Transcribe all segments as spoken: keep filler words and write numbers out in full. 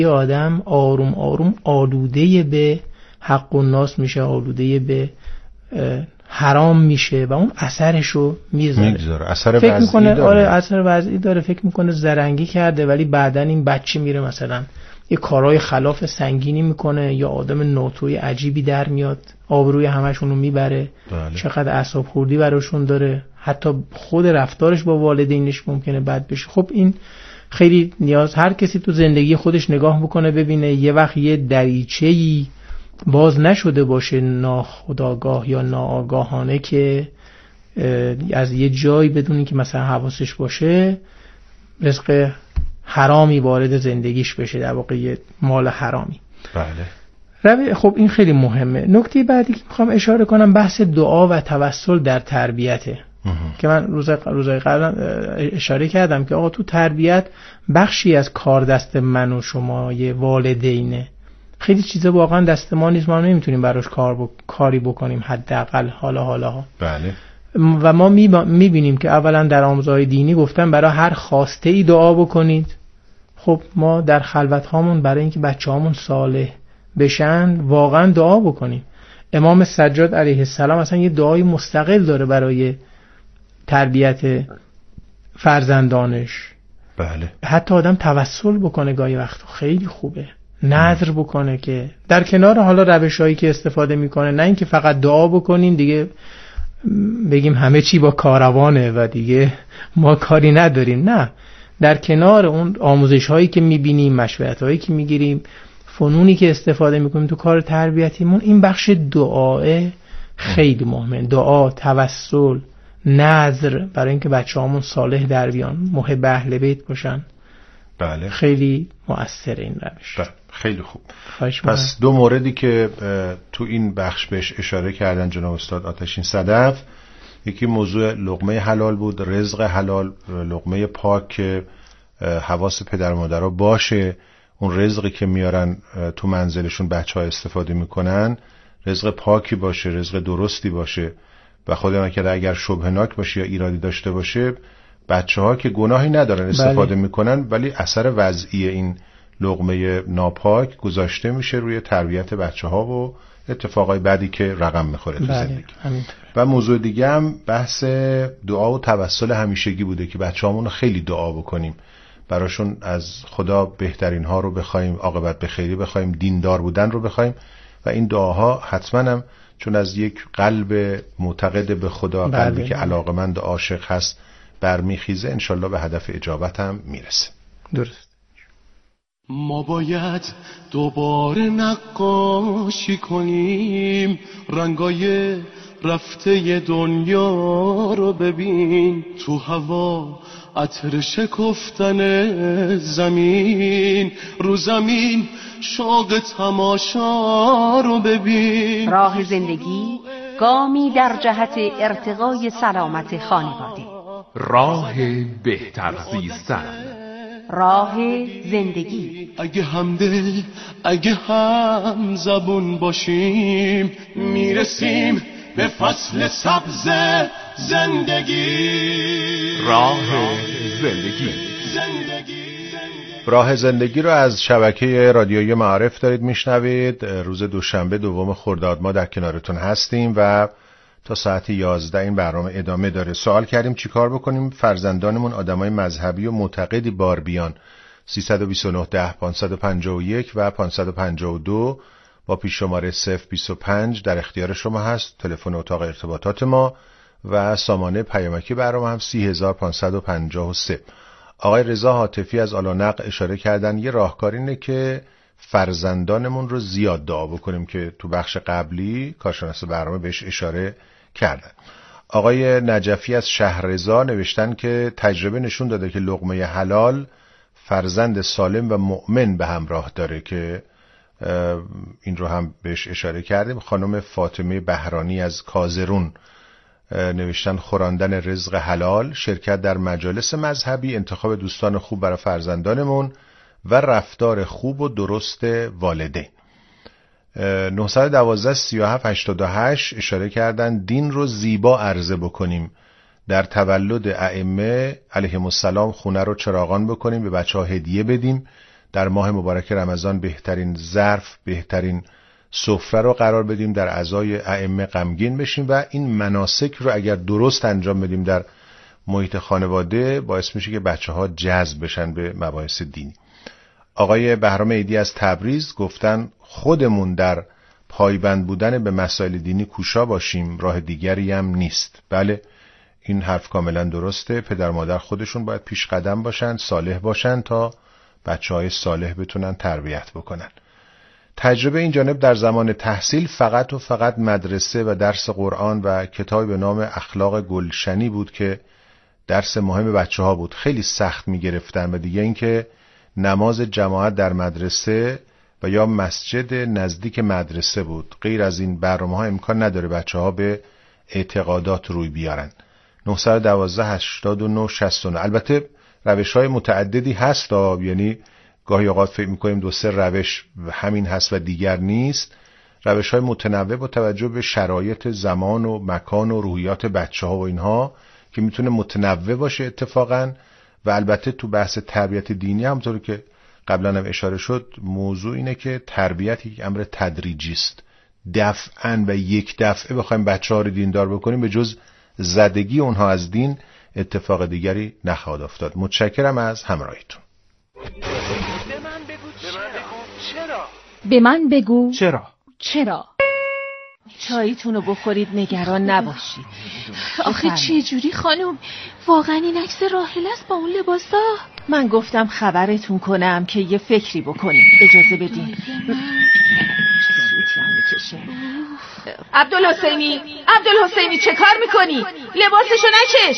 یه آدم آروم آروم آلوده به حق الناس میشه، آلوده به حرام میشه و اون اثرشو میذاره. میذاره اثر فکر وضعی میکنه داره. آره اثر وضعی داره، فکر میکنه زرنگی کرده ولی بعدن این بچه میره مثلا یه کارهای خلاف سنگینی میکنه یا آدم ناتوی عجیبی در میاد، آبروی همشونو میبره. بله. چقدر اعصاب خوردی براشون داره، حتی خود رفتارش با والدینش ممکنه بد بشه. خب این خیلی نیاز، هر کسی تو زندگی خودش نگاه بکنه ببینه یه وقت یه دریچه‌ای باز نشده باشه ناخودآگاه یا ناآگاهانه که از یه جایی بدونی که مثلا حواسش باشه رزق حرامی وارد زندگیش بشه، در واقع یه مال حرامی. بله. خب این خیلی مهمه. نکته بعدی که میخوام اشاره کنم بحث دعا و توسل در تربیته که من روزای روزای قبل اشاره کردم که آقا تو تربیت بخشی از کار دست من و شما یه والدینه. خیلی چیزا واقعا دست ما نیست، ما نمیتونیم براش کار ب... کاری بکنیم حداقل حالا حالا. بله. و ما میبینیم که اولا در آموزهای دینی گفتن برای هر خواسته ای دعا بکنید. خب ما در خلوت هامون برای اینکه بچه‌هامون صالح بشن واقعا دعا بکنیم. امام سجاد علیه السلام اصلا یه دعای مستقل داره برای تربیت فرزندانش. بله. حتی آدم توسل بکنه گاهی وقت خیلی خوبه، نذر بکنه که در کنار حالا روشایی که استفاده میکنه، نه اینکه فقط دعا بکنیم دیگه بگیم همه چی با کاروانه و دیگه ما کاری نداریم. نه، در کنار اون آموزش هایی که میبینیم، مشورت هایی که میگیریم، فنونی که استفاده میکنیم تو کار تربیتیمون، این بخش دعاه خیلی مهمه. دعا، توسل، نذر برای اینکه بچه‌هامون صالح در بیان، محب اهل بیت باشن. بله. خیلی مؤثر این روش. بله. خیلی خوب. پس دو موردی که تو این بخش بهش اشاره کردن جناب استاد آتشین صدف، یکی موضوع لقمه حلال بود، رزق حلال، لقمه پاک که حواس پدر و مادرها باشه اون رزقی که میارن تو منزلشون بچه‌ها استفاده میکنن رزق پاکی باشه، رزق درستی باشه و خدا نکرده اگر شبهناک باشه یا ایرادی داشته باشه بچه‌ها که گناهی ندارن استفاده بله. میکنن ولی اثر وضعی این لقمه ناپاک گذاشته میشه روی تربیت بچه‌ها و اتفاقای بعدی که رقم میخوره تو بله. زندگی. همینطور. و موضوع دیگه هم بحث دعا و توسل همیشگی بوده که بچه‌هامون رو خیلی دعا بکنیم، براشون از خدا بهترین ها رو بخوایم، عاقبت به خیری بخوایم، دیندار بودن رو بخوایم و این دعاها حتما هم چون از یک قلب معتقد به خدا، بله. قلبی که علاقمند عاشق هست برمیخیزه، انشالله به هدف اجابت هم میرسه. درست. ما باید دوباره نقاشی کنیم، رنگای رفته دنیا رو ببین، تو هوا عطر شکفتن زمین، رو زمین شوق تماشا رو ببین. راه زندگی گامی در جهت ارتقای سلامت خانواده. راه بهتر زیستن. راه زندگی. اگه همدل اگه هم زبون باشیم میرسیم به فصل سبز زندگی. راه زندگی. راه زندگی رو از شبکه رادیویی معارف دارید میشنوید. روز دوشنبه دوم خرداد ما در کنارتون هستیم و تا ساعت یازده این برنامه ادامه داره. سوال کردیم چی کار بکنیم فرزندانمون آدمای مذهبی و معتقدی بار بیان. سیصد و بیست و نه ده پانصد و پنجاه و یک و پانصد و پنجاه و دو با پیش شماره صفر بیست و پنج در اختیار شما هست. تلفن اتاق ارتباطات ما و سامانه پیامکی برنامه هم سی هزار پانصد و پنجاه و سه. آقای رضا حاتفی از آلانق اشاره کردن یه راهکار اینه که فرزندانمون رو زیاد دعا بکنیم که تو بخش قبلی کارشناس برنامه بهش اشاره کردن. آقای نجفی از شهررضا نوشتن که تجربه نشون داده که لقمه حلال فرزند سالم و مؤمن به همراه داره که این رو هم بهش اشاره کردیم. خانم فاطمه بهرانی از کازرون نوشتن خوراندن رزق حلال، شرکت در مجالس مذهبی، انتخاب دوستان خوب برای فرزندانمون و رفتار خوب و درست والدین. نهصد و دوازده سی و هفت هشتاد و هشت اشاره کردن دین رو زیبا عرضه بکنیم، در تولد ائمه علیهم السلام خونه رو چراغان بکنیم، به بچه ها هدیه بدیم، در ماه مبارک رمضان بهترین ظرف، بهترین سفره رو قرار بدیم، در عزای ائمه غمگین بشیم و این مناسک رو اگر درست انجام بدیم در محیط خانواده باعث میشه که بچه‌ها جذب بشن به مباحث دینی. آقای بهرام عیدی از تبریز گفتن خودمون در پایبند بودن به مسائل دینی کوشا باشیم، راه دیگری هم نیست. بله، این حرف کاملا درسته. پدر مادر خودشون باید پیش قدم باشن، صالح باشن تا بچه‌های صالح بتونن تربیت بکنن. تجربه این جانب در زمان تحصیل فقط و فقط مدرسه و درس قرآن و کتابی به نام اخلاق گلشنی بود که درس مهم بچه‌ها بود. خیلی سخت می‌گرفتن و دیگه اینکه نماز جماعت در مدرسه و یا مسجد نزدیک مدرسه بود. غیر از این برنامه‌ها امکان نداره بچه‌ها به اعتقادات روی بیارن. نه یک دو هشتاد و نه شصت و نه. البته روش‌های متعددی هست، یعنی گاهی اوقات فکر می‌کنیم دو سه روش همین هست و دیگر نیست. روش‌های متنوع با توجه به شرایط زمان و مکان و روحیات بچه‌ها و اینها که میتونه متنوع باشه اتفاقاً. و البته تو بحث تربیت دینی همونطور که قبلا هم اشاره شد، موضوع اینه که تربیت یک امر تدریجی است. دفعاً و یک دفعه بخوایم بچه‌ها رو دیندار بکنیم به جز زدگی اونها از دین اتفاق دیگری نخواهد افتاد. متشکرم از همراهیتون. به من بگو چرا؟ چرا؟ چاییتون رو بخورید، نگران نباشید. آخه چه جوری خانم؟ واقعا این عکس راحل است با اون لباسا؟ من گفتم خبرتون کنم که یه فکری بکنیم. اجازه بدین. عبدالحسینی، عبدالحسینی چه کار میکنی؟ لباسشو نکش.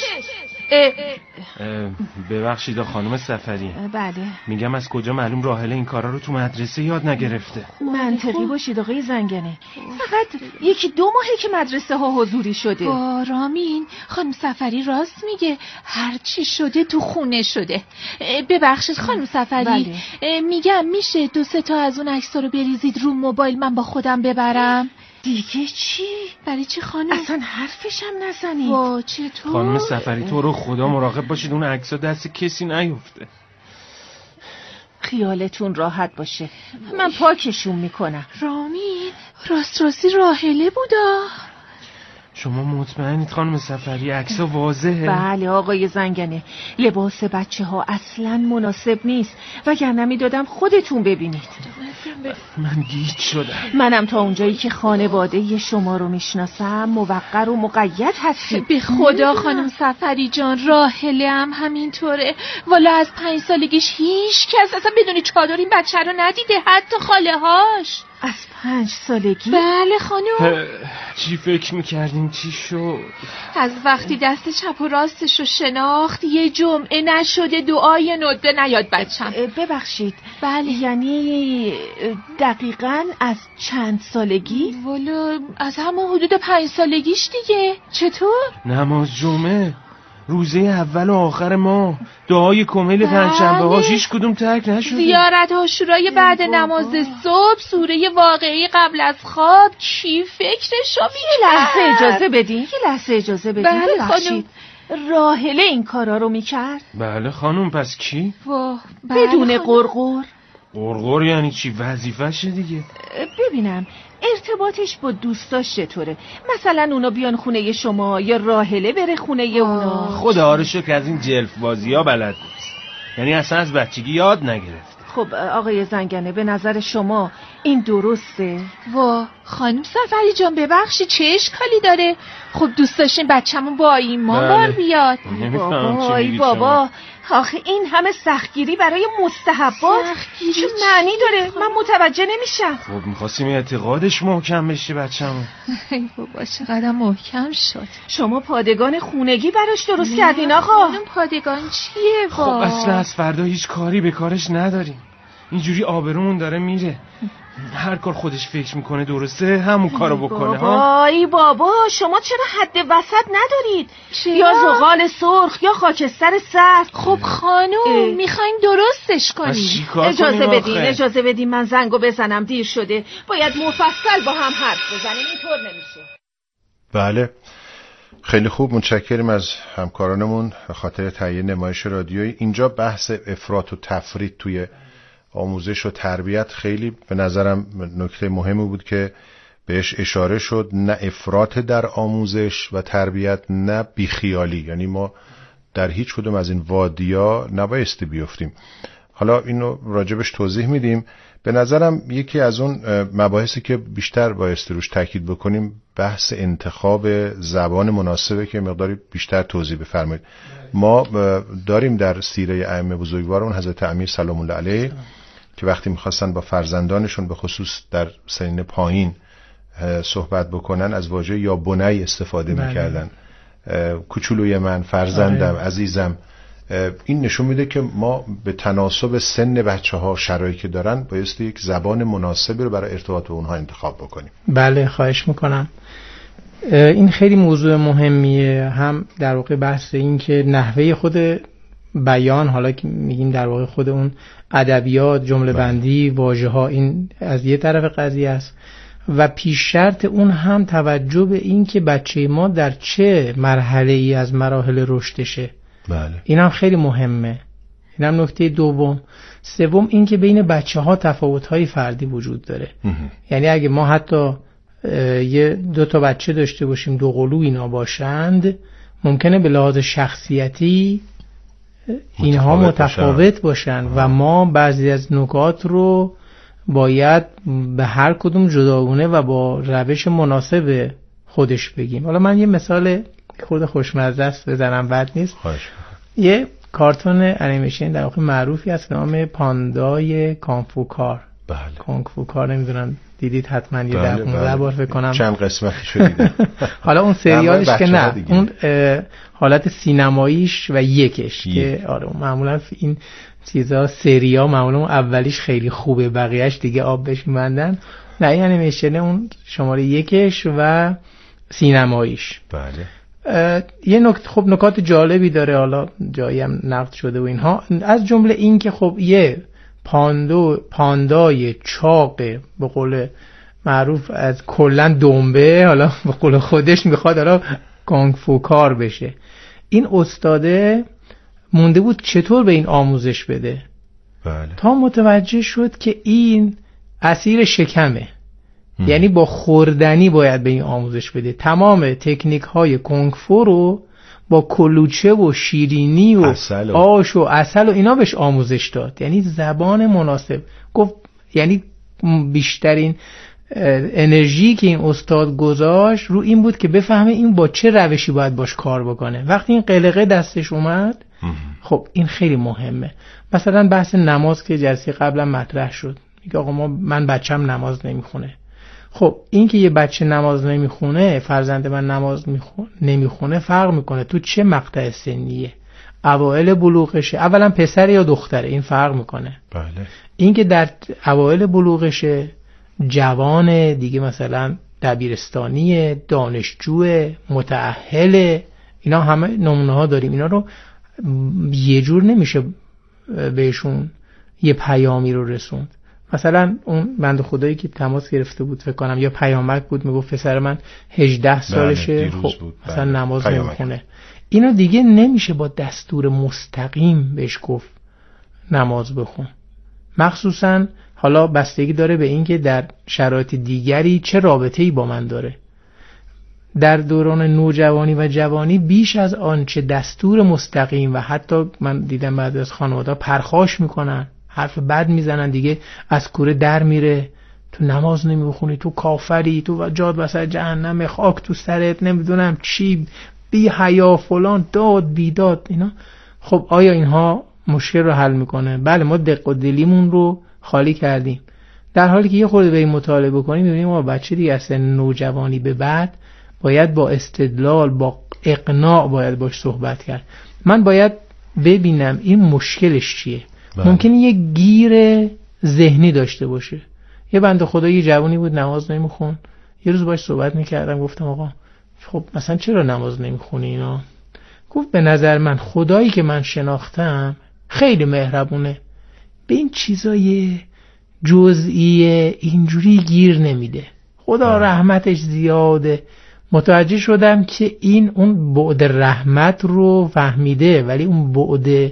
ببخشید خانم سفری. بله. میگم از کجا معلوم راحله این کارا رو تو مدرسه یاد نگرفته؟ منطقی باشید آقای زنگنه. فقط یکی دو ماهه که مدرسه ها حضوری شده. با رامین خانم سفری راست میگه، هر چی شده تو خونه شده. ببخشید خانم سفری. بله. میگم میشه دو سه تا از اون عکس‌ها رو بریزید رو موبایل من با خودم ببرم؟ دیگه چی؟ برای چی خانم؟ اصلا حرفش هم نزنید. وا چطور؟ خانم سفری تو رو خدا مراقب باشید اون عکس‌ها دست کسی نیفته. خیالتون راحت باشه، من پاکشون میکنم. رامین راست راستی راحله بودا. شما مطمئنید خانم سفری عکس‌ها واضحه؟ بله آقای زنگنه، لباس بچه ها اصلا مناسب نیست، وگرنه میدادم خودتون ببینید. من گیج شدم. منم تا اونجایی که خانواده شما رو میشناسم موقر و مقید هستید. به خدا خانم سفری جان راحله هم همینطوره. والا از پنج سالگیش هیچ کس اصلا بدون چادر این بچه رو ندیده، حتی خاله هاش. از پنج سالگی؟ بله خانم. چی فکر میکردیم چی شد؟ از وقتی دست چپ و راستش رو شناخت یه جمعه نشده دعای ندبه نیاد بچم. ببخشید بله. یعنی دقیقاً از چند سالگی؟ والا از همون حدود پنج سالگیش دیگه. چطور؟ نماز جمعه روزه اول و آخر ماه، دعای کمیل پنجشنبه هاش هیچ کدوم ترک نشده. زیارت عاشورای بعد نماز صبح، سوره واقعی قبل از خواب. کی فکرشو می‌کرد؟ یه لحظه اجازه بدین یه لحظه اجازه بدین بله ببخشید. راحله این کارا رو میکرد؟ بله خانم. پس کی؟ واه بدون قرقر. قرقر یعنی چی؟ وظیفه‌شه دیگه. ببینم ارتباطش با دوستاش چطوره؟ مثلا اونا بیان خونه شما یا راحله بره خونه اونا؟ خدا رو شکر از این جلف بازی ها بلد نیست، یعنی اصلا از بچگی یاد نگرفت. خب آقای زنگنه به نظر شما این درسته؟ وا خانم سفری جان ببخشی چه اشکالی داره؟ خب دوست داشتیم بچه‌مون با ایمان بار بیاد. بابای بابا آخه این همه سختگیری برای مستحبات چه معنی داره؟ من متوجه نمیشم. خب می‌خواستیم اعتقادش محکم بشه بچه‌مون. ای بابا چقدر محکم شد. شما پادگان خونگی براش درست کردین آقا. خانم پادگان چیه؟ خب اصلا از فردا هیچ کاری به کارش نداریم. اینجوری آبرومون داره میره. هر کار خودش فکر میکنه درسته همون کارو بکنه. ها ای بابا شما چرا حد وسط ندارید؟ چرا؟ یا زغال سرخ یا خاکستر سرد. خب خانم میخوایم درستش کنیم. اجازه بدین اجازه بدین من زنگو بزنم، دیر شده. باید مفصل با هم حرف بزنیم، اینطور نمیشه. بله خیلی خوب، متشکریم از همکارانمون به خاطر تهیه نمایش رادیویی. اینجا بحث افراط و تفرید توی آموزش و تربیت خیلی به نظرم نکته مهمی بود که بهش اشاره شد، نه افراط در آموزش و تربیت نه بیخیالی، یعنی ما در هیچ کدوم از این وادیا نبایستی بیفتیم. حالا اینو راجبش توضیح میدیم. به نظرم یکی از اون مباحثی که بیشتر بایستی روش تاکید بکنیم بحث انتخاب زبان مناسبه که مقداری بیشتر توضیح بفرمایید. ما داریم در سیره ائمه بزرگوارمون حضرت امیر سلام الله علیه که وقتی میخواستن با فرزندانشون به خصوص در سنین پایین صحبت بکنن از واژه یا بنی استفاده بله. میکردن. کوچولوی من، فرزندم، آه. عزیزم. این نشون میده که ما به تناسب سن بچه ها شرایطی که دارن بایستی یک زبان مناسبی رو برای ارتباط با اونها انتخاب بکنیم. بله خواهش میکنم. این خیلی موضوع مهمیه، هم در واقع بحث این که نحوه خود بیان، حالا که میگیم در واقع خود اون ادبیات، جمله بندی، واژه ها، این از یه طرف قضیه است و پیش شرط اون هم توجه به این که بچه ما در چه مرحله ای از مراحل رشدشه. بله. این هم خیلی مهمه. این هم نکته دوم. سوم این که بین بچه ها تفاوت های فردی وجود داره. یعنی اگه ما حتی یه دو تا بچه داشته باشیم دو قلو اینا باشند، ممکنه به لحاظ شخصیتی اینها متفاوت باشن و ما بعضی از نکات رو باید به هر کدوم جداگونه و با روش مناسب خودش بگیم. حالا من یه مثال خود خوشمزه است بزنم، بد نیست. خواهش. یه کارتون انیمیشن در واقع معروفی هست به نام پاندای کانگفو کار. بله. کانگفو کار نمیدونم دیدید حتما یه بله ده پونزده بار فکر کنم چند قسمتی شدیده. حالا اون سریالش که نه، اون حالت سینماییش و یکش که آره معمولا این چیزا سریا معمولا اون اولیش خیلی خوبه، بقیهش دیگه آب بهش می‌بندن. نه این انیمیشن اون شماره یکش و سینماییش. بله. یه نکته خب نکات جالبی داره، حالا جایی هم نقد شده و اینها، از جمله این که خب یه پاندو پاندای چاق به قول معروف از کلا دنبه، حالا به قول خودش میخواد حالا کانگفو کار بشه. این استاده مونده بود چطور به این آموزش بده. بله. تا متوجه شد که این اسیر شکمه. ام. یعنی با خوردنی باید به این آموزش بده. تمام تکنیک های کنگفو رو با کلوچه و شیرینی و و آش و عسل و اینا بهش آموزش داد. یعنی زبان مناسب. گفت یعنی بیشترین انرژی که این استاد گذاشت رو این بود که بفهمه این با چه روشی باید باش کار بکنه. وقتی این قلقه دستش اومد، خب این خیلی مهمه. مثلا بحث نماز که جلسه قبلا مطرح شد، میگه آقا ما من بچم نماز نمیخونه. خب این که یه بچه نماز نمیخونه، فرزند من نماز میخونه نمیخونه فرق میکنه تو چه مقطع سنیه، اوایل بلوغشه، اولا پسر یا دختره، این فرق میکنه. بله. این که در اوایل بلوغشه، جوان دیگه، مثلا دبیرستانی، دانشجو، متأهل، اینا همه نمونه ها داریم. اینا رو یه جور نمیشه بهشون یه پیامی رو رسوند. مثلا اون بند خدایی که تماس گرفته بود فکر کنم یا پیامک بود، میگفت پسر من هجده سالشه، خب مثلا نماز نمیخونه. اینو دیگه نمیشه با دستور مستقیم بهش گفت نماز بخون. مخصوصا حالا بستگی داره به این که در شرایط دیگری چه رابطه‌ای با من داره. در دوران نوجوانی و جوانی بیش از آنچه دستور مستقیم و حتی من دیدم بعضی از خانواده پرخاش میکنن، حرف بد میزنن، دیگه از کوره در میره، تو نماز نمیخونی، تو کافری، تو جاد وسط جهنم، خاک تو سرت، نمیدونم چی، بی حیا فلان، داد بیداد اینا. خب آیا اینها مشکل رو حل میکنه؟ بله، ما دق و دلیمون رو خالی کردیم، در حالی که یه خورده بریم مطالعه بکنیم میبینیم ما بچه دیگه از سن نوجوانی به بعد باید با استدلال، با اقناع باید باش صحبت کرد. من باید ببینم این مشکلش چیه. بله. ممکنه یه گیر ذهنی داشته باشه. یه بنده خدا یه جوانی بود نماز نمیخون، یه روز باش صحبت میکردم، گفتم آقا خب مثلا چرا نماز نمیخونی اینا؟ گفت به نظر من خدایی که من شناختم خیلی مهربونه، به این چیزای جزئی اینجوری گیر نمیده، خدا رحمتش زیاده. متوجه شدم که این اون بعد رحمت رو فهمیده، ولی اون بعد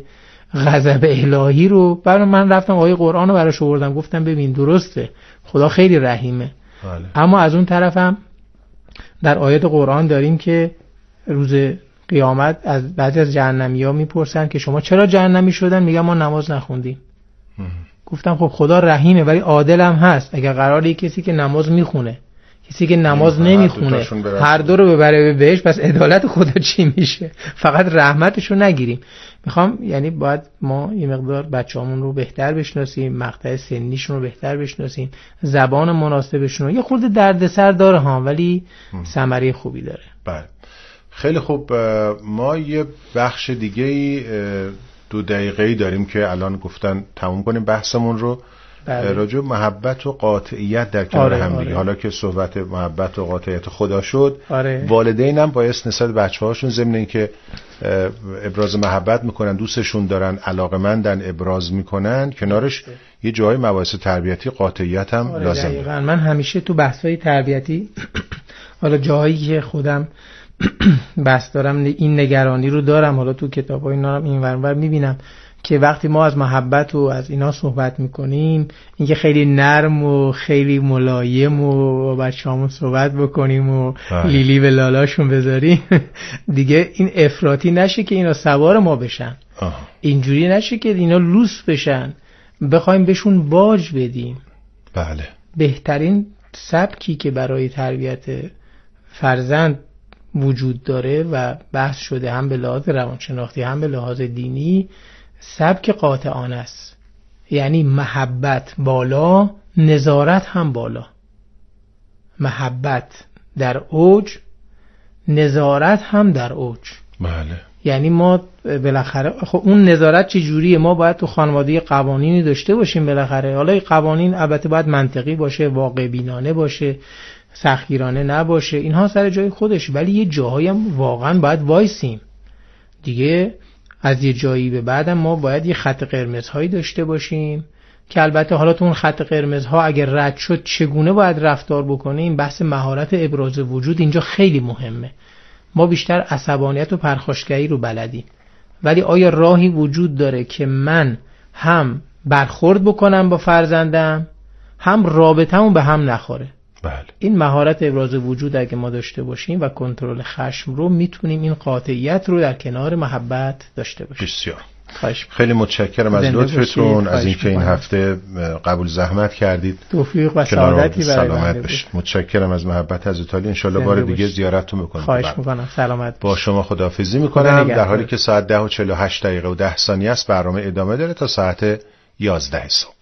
غضب الهی رو. برای من رفتم آیه قرآن رو براش آوردم، گفتم ببین درسته خدا خیلی رحیمه، بله. اما از اون طرفم در آیات قرآن داریم که روز قیامت از بعضی از جهنمی‌ها میپرسن که شما چرا جهنمی شدن؟ میگن ما نماز نخوندیم. اه. گفتم خب خدا رحیمه ولی عادل هم هست. اگر قراره کسی که نماز میخونه کسی که نماز نمیخونه هر دو رو ببره به بهشت، پس عدالت خدا چی میشه؟ فقط رحمتشو نگیریم. میخوام یعنی باید ما یه مقدار بچه‌هامون رو بهتر بشناسیم، مقطع سنیشون رو بهتر بشناسیم، زبان مناسبشون رو. یه خورده دردسر داره ها ولی ثمره خوبی داره. بله خیلی خوب. ما یه بخش دیگه دو دقیقه‌ای داریم که الان گفتن تموم کنیم بحثمون رو. بله. راجع به محبت و قاطعیت در کنار آره، هم دیگه. آره. حالا که صحبت محبت و قاطعیت خدا شد، آره. والدین هم باعث نسبت بچه‌هاشون ضمن اینکه ابراز محبت میکنن، دوستشون دارن، علاقه‌مندن، ابراز میکنن، کنارش ده. یه جای مباحث تربیتی قاطعیت هم آره لازمه. دقیقاً. من همیشه تو بحث‌های تربیتی حالا جایی که خودم بحث دارم این نگرانی رو دارم، حالا تو کتاب‌ها اینا هم این ورانور میبینم که وقتی ما از محبت و از اینا صحبت میکنیم، اینکه خیلی نرم و خیلی ملایم و بچه‌هامون صحبت بکنیم و آه. لیلی به لالاشون بذاریم دیگه این افراطی نشه که اینا سوار ما بشن. آه. اینجوری نشه که اینا لوس بشن بخوایم بهشون باج بدیم. بله. بهترین سبکی که برای تربیت فرزند وجود داره و بحث شده هم به لحاظ روانشناختی هم به لحاظ دینی، سبک قاطعانه است. یعنی محبت بالا، نظارت هم بالا. محبت در اوج، نظارت هم در اوج. بله. یعنی ما بالاخره خب اون نظارت چه جوریه؟ ما باید تو خانواده قوانینی داشته باشیم بالاخره. حالا این قوانین البته باید منطقی باشه، واقع بینانه باشه، سختگیرانه نباشه، اینها سر جای خودش، ولی یه جاهایی هم واقعا باید وایسیم دیگه. از یه جایی به بعدم ما باید یه خط قرمزهایی داشته باشیم که البته حالا تو اون خط قرمزها اگر رد شد چگونه باید رفتار بکنیم. بحث مهارت ابراز وجود اینجا خیلی مهمه. ما بیشتر عصبانیت و پرخاشگری رو بلدیم، ولی آیا راهی وجود داره که من هم برخورد بکنم با فرزندم هم رابطمون به هم نخوره؟ بله. این مهارت ابراز وجود اگه ما داشته باشیم و کنترل خشم رو، میتونیم این قاطعیت رو در کنار محبت داشته باشیم. بسیار خیلی متشکرم از لطفتون، از اینکه این هفته قبول زحمت کردید. توفیق و سعادتی برای سلامت باشید. متشکرم از محبت حضرت. ان شاء الله بار دیگه زیارتتون میکنم. خواهش میکنم. سلامت با شما خداحافظی میکنم در حالی که ساعت ده و چهل و هشت دقیقه و ده ثانیه است. برنامه ادامه داره تا ساعت یازده صبح.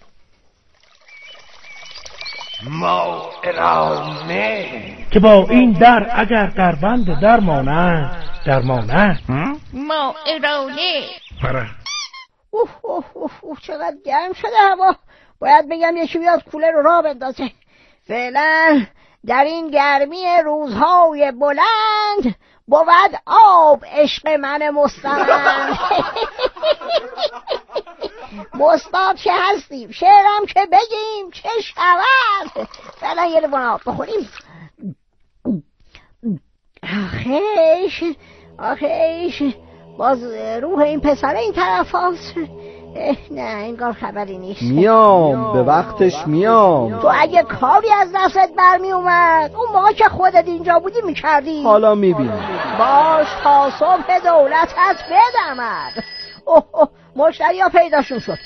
ما ارامه که با این در اگر در بند درمانه درمانه ما ارامه پره. اوه اوه اوه اوه چقدر گرم شده هوا. باید بگم یکی بیاد کولر رو راه بندازه. فعلا در این گرمی روزهای بلند بود آب عشق من مستمند. مستاد که هستیم، شعرم که بگیم چه شود. فعلا یه لیوان آب بخوریم. آخیش آخیش باز روح این پسره این طرف هاست. نه انگار خبری نیست. میام به وقتش میام. تو اگه کاری از دستت برمی اومد اون موقع که خودت اینجا بودی میکردی. حالا میبینی. باش تا صبح دولتت بدمد. اوه اوه مشتری ها پیداشون شد.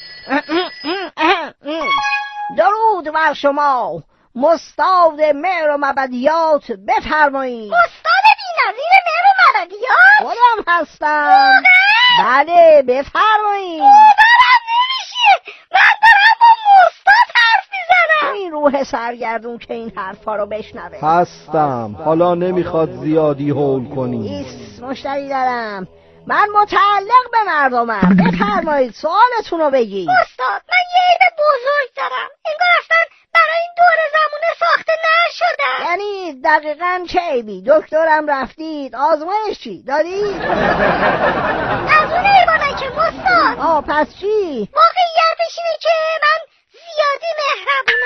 درود بر شما مستاد مهر و مبدیات، بفرمایید. مستاد بی‌نظیر مهر و مبدیات؟ خودم هستم. بله بفرمایید. باورم نمیشه، من دارم با مستاد حرف میزنم. این روح سرگردون که این حرفا رو بشنوه. هستم. حالا نمیخواد زیادی هول کنی. ایس مشتری دارم. من متعلق به مردمم. بفرمایید سوالتون رو بگید. استاد من یه عیب بزرگ دارم، انگار اصلا برای این دور زمونه ساخته نشدم. یعنی دقیقاً چه عیبی؟ دکترم رفتید؟ آزمایش چی دادید؟ از اون عیبانه که استاد. آه پس چی؟ واقعیتش اینه که من زیادی مهربونم.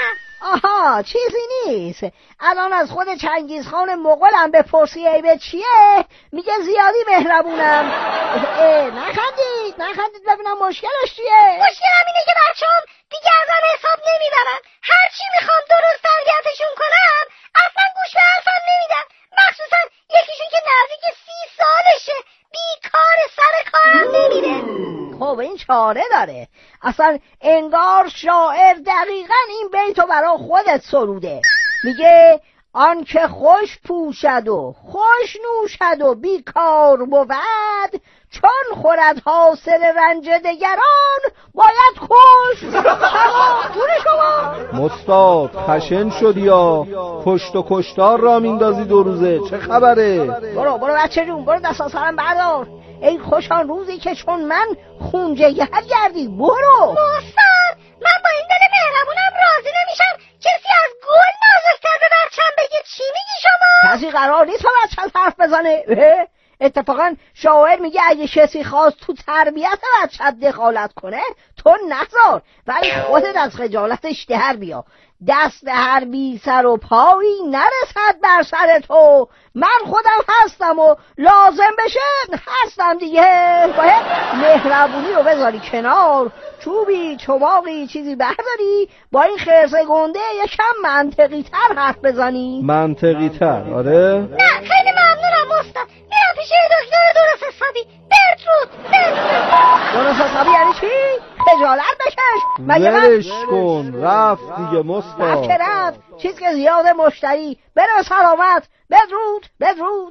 آها چیزی نیست. الان از خود چنگیزخان مغولم بپرسی عیبه چیه میگه زیادی مهربونم. نخندید نخندید ببینم مشکلش چیه. مشکلم اینه که بچه‌ام دیگه ازم حساب نمیبرن. هر چی میخوام درست تربیتشون کنم اصلا گوش به حرفم نمیدن. مخصوصا یکیشون که نزدیک سی سالشه، بیکار سر کارم نمیره. خب این چاره داره. اصلا انگار شاعر دقیقاً این بیتو برا خودت سروده. میگه آن که خوش پوشد و خوش نوشد و بیکار بود، چون خورد حاصل رنج دگران باید خوش. جون شما مستاد خشن شدی یا کشت و کشتار را میندازی دو روزه، چه خبره؟ برو برو بچه جون برو دست از سرم بردار. ای خوشان روزی که چون من خون جگر گردی. برو مستاد من با این دل مهربونم راضی نمیشم کسی از گل نازکتر به بچم بگه. چی میگی شما؟ کسی قرار نیست با بچم حرف بزنه. اتفاقا شاعر میگه اگه کسی خواست تو تربیت بچت دخالت کنه تو نذار، ولی خودت از خجالتش در بیا. دست هر بی سر و پایی نرسد بر سر تو. من خودم هستم و لازم بشه هستم دیگه. باید مهربونی رو بذاری کنار، چوبی چوباقی چیزی برداری با این خرسه گنده یکم منطقی تر حرف بزنی. منطقی تر؟ آره نه خیلی ممنونم استاد. میرم پیش دکتر درست حسابی. برترود درست حسابی یعنی چی؟ خجالت بکش. ولش کن رفت دیگه مستاد. رفت که رفت چیز که زیاده مشتری. برو سلامت. بدرود بدرود.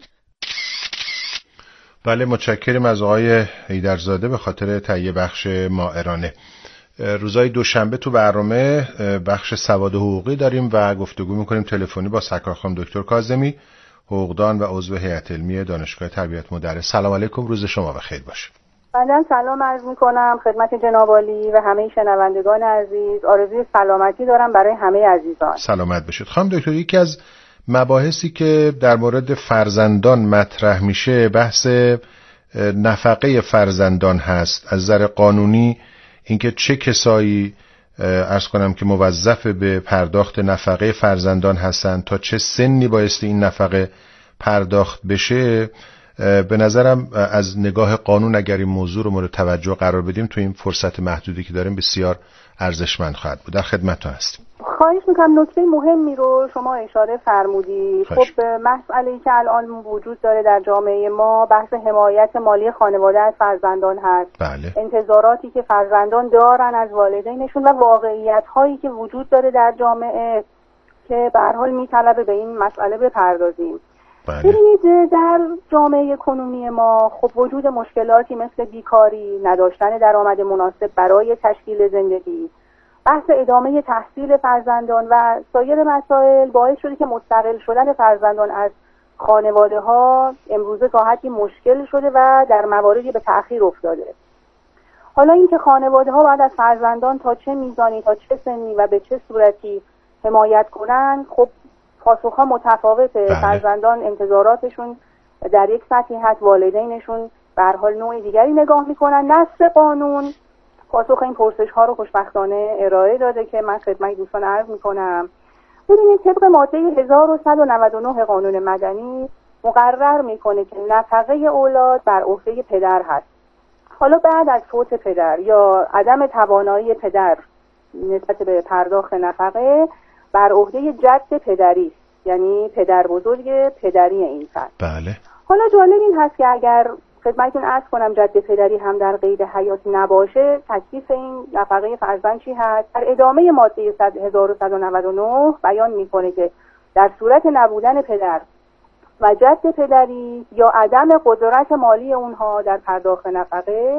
بله متشکریم از آقای حیدرزاده به خاطر تهیه بخش مائرانه. روزهای دوشنبه تو برنامه بخش سواد حقوقی داریم و گفتگو میکنیم تلفنی با سرکار خانم دکتر کاظمی، حقوقدان و عضو هیئت علمی دانشگاه تربیت مدرس. سلام علیکم، روز شما بخیر باشه. بنده سلام عرض میکنم خدمت جناب عالی و همه شنوندگان عزیز. آرزوی سلامتی دارم برای همه عزیزان. سلامت باشید. خانم دکتر یکی از مباحثی که در مورد فرزندان مطرح میشه بحث نفقه فرزندان هست. از نظر قانونی اینکه چه کسایی عرض کنم که موظف به پرداخت نفقه فرزندان هستند، تا چه سنی بایستی این نفقه پرداخت بشه. به نظرم از نگاه قانون اگر این موضوع رو مورد توجه قرار بدیم تو این فرصت محدودی که داریم بسیار ارزشمند خواهد بود. در خدمتتون هستیم. خواهش میکنم. نکته مهمی رو شما اشاره فرمودید. خب مسئله‌ای که الان وجود داره در جامعه ما بحث حمایت مالی خانواده از فرزندان هست. بله. انتظاراتی که فرزندان دارن از والدینشون و واقعیت‌هایی که وجود داره در جامعه که به هر حال میطلبه به این مسئله بپردازیم. ببینید در جامعه کنونی ما خب وجود مشکلاتی مثل بیکاری، نداشتن درآمد مناسب برای تشکیل زندگی، بحث ادامه تحصیل فرزندان و سایر مسائل باعث شده که مستقل شدن فرزندان از خانواده ها امروزه تا حدی مشکل شده و در مواردی به تأخیر افتاده. حالا اینکه خانواده ها باید از فرزندان تا چه میزانی تا چه سنی و به چه صورتی حمایت کنن، خب پاسخها متفاوته. بله. فرزندان انتظاراتشون در یک سطحی هست، والدینشون به هر حال نوع دیگری نگاه میکنن. نص قانون پاسخ این پرسش ها رو خوشبختانه ارائه داده که من خدمت دوستان عرض میکنم. ببینید طبق ماده هزار و صد و نود و نه قانون مدنی مقرر میکنه که نفقه اولاد بر عهده پدر هست. حالا بعد از فوت پدر یا عدم توانایی پدر نسبت به پرداخت نفقه بر عهده جد پدری است، یعنی پدر بزرگ پدری این فرد. بله. حالا جالب این هست که اگر خدمتتون عرض کنم جد پدری هم در قید حیات نباشه، تکلیف این نفقه فرزند چی هست؟ در ادامه ماده هزار و صد و نود و نه بیان میکنه که در صورت نبودن پدر و جد پدری یا عدم قدرت مالی اونها در پرداخت نفقه،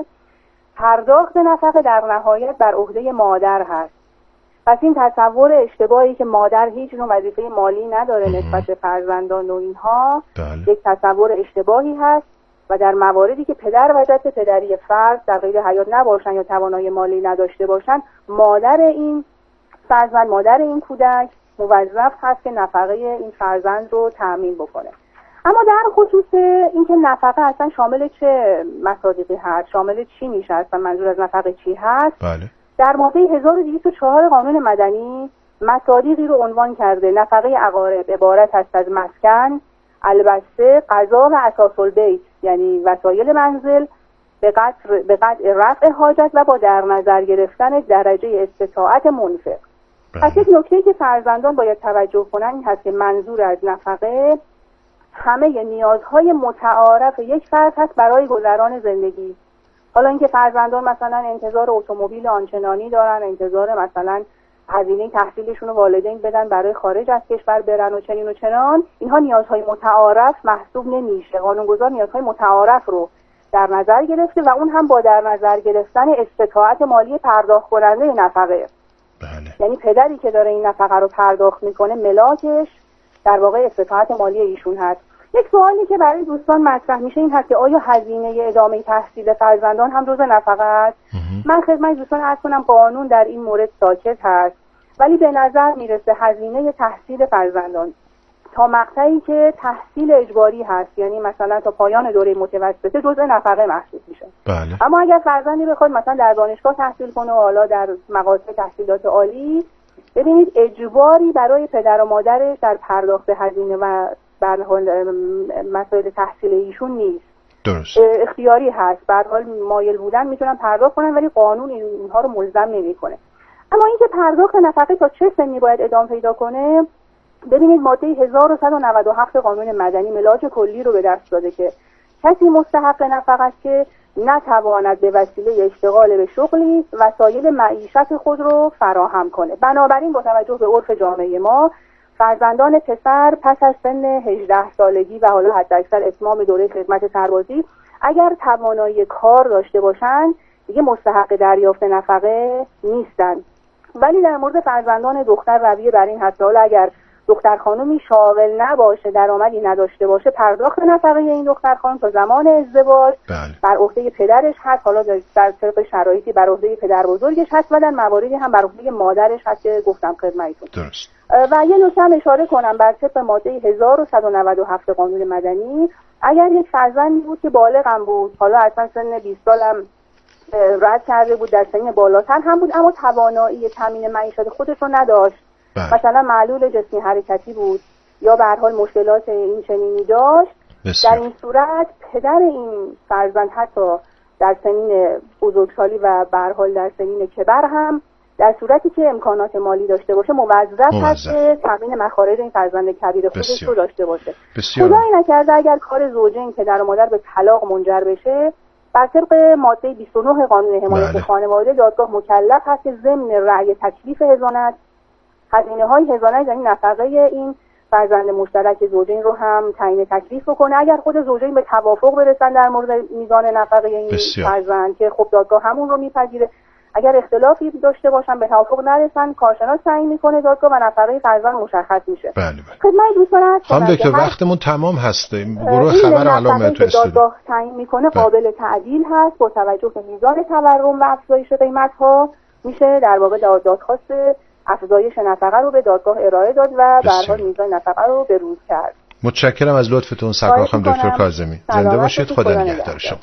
پرداخت نفقه در نهایت بر عهده مادر هست. پس این تصور اشتباهی که مادر هیچ نوع وظیفه مالی نداره نسبت به فرزندان و اینها، بله. یک تصور اشتباهی هست و در مواردی که پدر و جد پدری فرد در قید حیات نباشن یا توانایی مالی نداشته باشن، مادر این فرزند، مادر این کودک موظف هست که نفقه این فرزند رو تأمین بکنه. اما در خصوص اینکه نفقه اصلا شامل چه مصادیقی هست، شامل چی میشه، اصلا منظور از نفقه چی هست، بله. در ماده هزار و دویست و چهار قانون مدنی مصادیقی رو عنوان کرده. نفقه اقارب عبارت است از مسکن، البسه، غذا و اساس البیت، یعنی وسایل منزل به قدر به قدر رفع حاجت و با در نظر گرفتن درجه استطاعت منفق. پس یک نکته که فرزندان باید توجه کنن این هست که منظور از نفقه همه نیازهای متعارف یک فرد هست برای گذران زندگی. حالا اینکه فرزندان مثلا انتظار اتومبیل آنچنانی دارن، انتظار مثلا هزینه تحصیلشون رو والدین بدن برای خارج از کشور برن و چنین و چنان، اینها نیازهای متعارف محسوب نمیشه. قانونگذار نیازهای متعارف رو در نظر گرفته و اون هم با در نظر گرفتن استطاعت مالی پرداخت کننده نفقه. بله. یعنی پدری که داره این نفقه رو پرداخت میکنه ملاکش در واقع استطاعت مالی ایشون هست. یک سوالی که برای دوستان مطرح میشه این هست که آیا هزینه ادامه تحصیل فرزندان هم جزء نفقه است؟ من خدمت دوستان عرض کنم قانون در این مورد ساکت هست، ولی به نظر میرسه هزینه تحصیل فرزندان تا مقطعی که تحصیل اجباری هست، یعنی مثلا تا پایان دوره متوسطه، جزء نفقه محسوب میشه. بله. اما اگر فرزندی بخواد مثلا در دانشگاه تحصیل کنه و حالا در مقاطع تحصیلات عالی، ببینید اجباری برای پدر و مادرش در پرداخت هزینه و به هر حال مسائل تحصیل ایشون نیست. درست. اختیاری هست. به هر حال مایل بودن میتونن پرداخت کنن ولی قانون اینها رو ملزم نمیکنه. اما اینکه پرداخت نفقه تا چه سنی باید ادامه پیدا کنه، ببینید ماده هزار و صد و نود و هفت قانون مدنی ملاک کلی رو به دست داده که کسی مستحق نفقه است که نتواند به وسیله اشتغال به شغلی وسایل معیشت خود رو فراهم کنه. بنابراین با توجه به عرف جامعه ما فرزندان پسر پس از سن هجده سالگی و حالا حداکثر اتمام دوره خدمت سربازی اگر توانایی کار داشته باشند دیگه مستحق دریافت نفقه نیستن. ولی در مورد فرزندان دختر رویه بر این هست حالا اگر دختر خانومی شاغل نباشه، درآمدی نداشته باشه، پرداخت نفقه این دختر خانم تا زمان ازدواج بله. بر عهده پدرش هست، حالا در طبق شرایطی بر عهده پدر بزرگش هست و در مواردی هم بر عهده مادرش هست که گفتم خدمتتون. درست. و یه نکته هم اشاره کنم بر طبق ماده هزار و صد و نود و هفت قانون مدنی، اگر یک فرزندی بود که بالغ هم بود، حالا اصلا سن بیست سالم رد کرده بود، در سن بالاتر هم بود اما توانایی تامین معیشت خودش رو نداشت، بله. مثلا معلول جسمی حرکتی بود یا به هر حال مشکلات این چنینی داشت، بسیار. در این صورت پدر این فرزند حتی در سنین بزرگسالی و به هر حال در سنین کبر هم در صورتی که امکانات مالی داشته باشه موظف هست که تامین مخارج این فرزند کبیر خودش رو داشته باشه. خدایی نکرده اگر کار زوجین پدر و مادر به طلاق منجر بشه، بر طبق ماده بیست و نه قانون حمایت بله. خانواده دادگاه مکلف هست که ضمن رأی تکلیف حضانت هزینه های حضانت یعنی نفقه این فرزند مشترک زوجین رو هم تعیین تکلیف بکنه. اگر خود زوجین به توافق برسن در مورد میزان نفقه این بسیار. فرزند که خب دادگاه همون رو میپذیره. اگر اختلافی داشته باشن به توافق نرسن کارشناس تعیین میکنه دادگاه و نفقه فرزند مشخص میشه. بله بله. خدمت دوستان هست. خانم دکتر وقتمون تمام هست. گروه خبر علامه تو استودیو دادگاه تعیین میکنه قابل تعدیل هست با توجه به میزان تورم و افزایش قیمت ها میشه در واقع دادخواست افزایش نفقه رو به دادگاه ارائه داد و به هر حال میزان نفقه رو به روز کرد. متشکرم از لطفتون سرکار خانم دکتر کاظمی. زنده باشید. خدا نگهدار شما.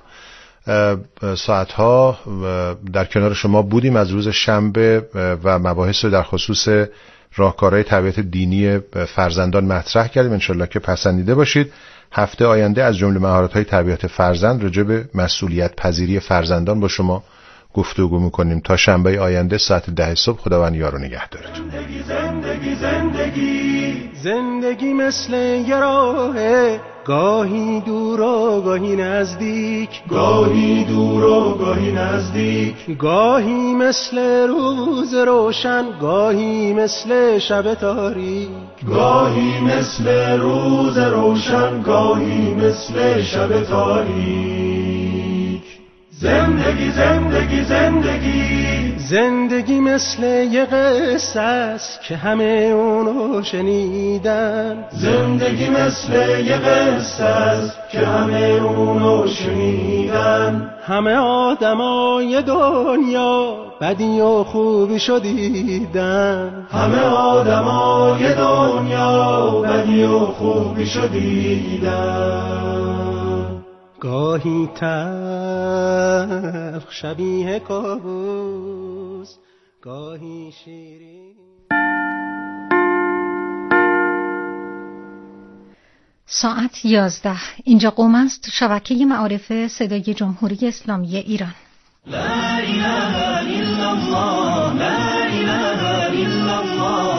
ساعتها در کنار شما بودیم از روز شنبه و مباحث رو در خصوص راهکارهای تربیت دینی فرزندان مطرح کردیم. انشالله که پسندیده باشید. هفته آینده از جمله مهارت‌های تربیت فرزند راجع به مسئولیت پذیری فرزندان با شما گفتگو میکنیم. تا شنبه آینده ساعت ده صبح خداوند یار و نگهدارتون. زندگی زندگی زندگی زندگی مثل یه راهه، گاهی دور و گاهی نزدیک، گاهی دور و گاهی نزدیک، گاهی مثل روز روشن، گاهی مثل شب تاریک، گاهی مثل روز روشن، گاهی مثل شب تاریک. زندگی زندگی زندگی زندگی مثل یه قصه است که همه اونو شنیدن، زندگی مثل یه قصه است که همه اونو شنیدن، همه آدمای دنیا بدی و خوبی شدیدن، همه آدمای دنیا بدی و خوبی شدیدن، گاهی تلخ شبیه کابوس، گاهی شیرین. ساعت یازده. اینجا قم است، شبکه معارف صدای جمهوری اسلامی ایران. لا اله الا الله لا اله الا الله